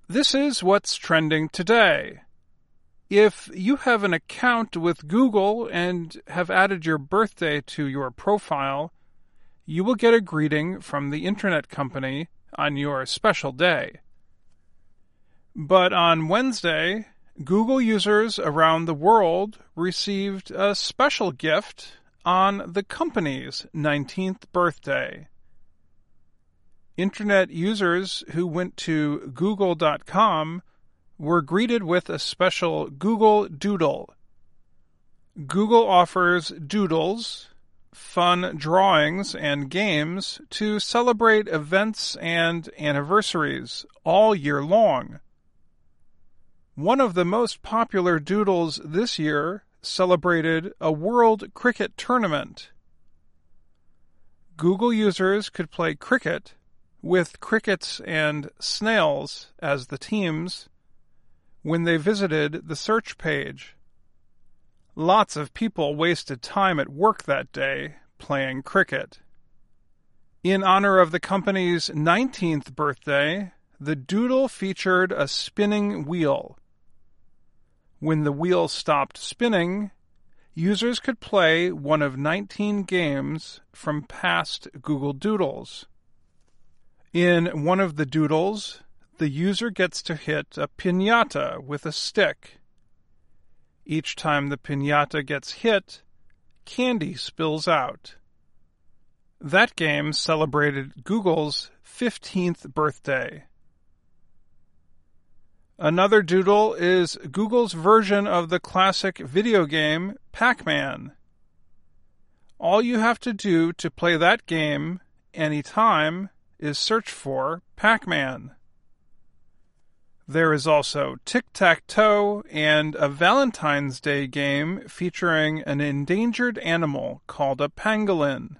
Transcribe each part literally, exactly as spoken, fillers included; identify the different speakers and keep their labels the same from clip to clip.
Speaker 1: This is what's trending today. If you have an account with Google and have added your birthday to your profile, you will get a greeting from the internet company on your special day. But on Wednesday, Google users around the world received a special gift on the company's nineteenth birthday. Internet users who went to google dot com were greeted with a special Google Doodle. Google offers doodles, fun drawings, and games to celebrate events and anniversaries all year long. One of the most popular doodles this year celebrated a World Cricket Tournament. Google users could play cricket with crickets and snails as the teams when they visited the search page. Lots of people wasted time at work that day playing cricket. In honor of the company's nineteenth birthday, the doodle featured a spinning wheel. When the wheel stopped spinning, users could play one of nineteen games from past Google Doodles. In one of the doodles, the user gets to hit a piñata with a stick. Each time the piñata gets hit, candy spills out. That game celebrated Google's fifteenth birthday. Another doodle is Google's version of the classic video game Pac-Man. All you have to do to play that game anytime is search for Pac-Man. There is also Tic-Tac-Toe and a Valentine's Day game featuring an endangered animal called a pangolin.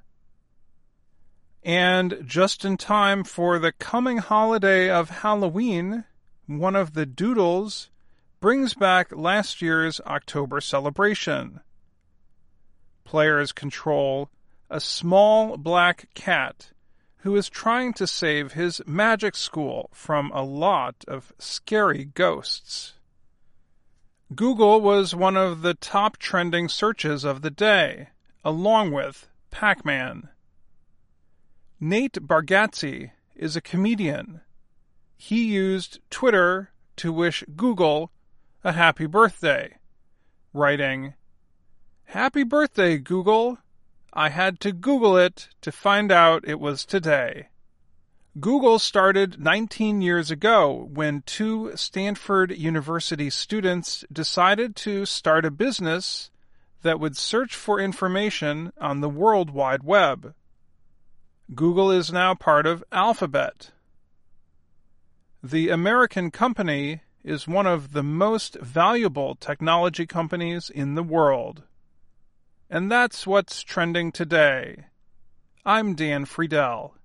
Speaker 1: And just in time for the coming holiday of Halloween, one of the doodles brings back last year's October celebration. Players control a small black cat who is trying to save his magic school from a lot of scary ghosts. Google was one of the top trending searches of the day, along with Pac-Man. Nate Bargatze is a comedian. He used Twitter to wish Google a happy birthday, writing, "Happy birthday, Google! I had to Google it to find out it was today." Google started nineteen years ago when two Stanford University students decided to start a business that would search for information on the World Wide Web. Google is now part of Alphabet. The American company is one of the most valuable technology companies in the world. And that's what's trending today. I'm Dan Friedel.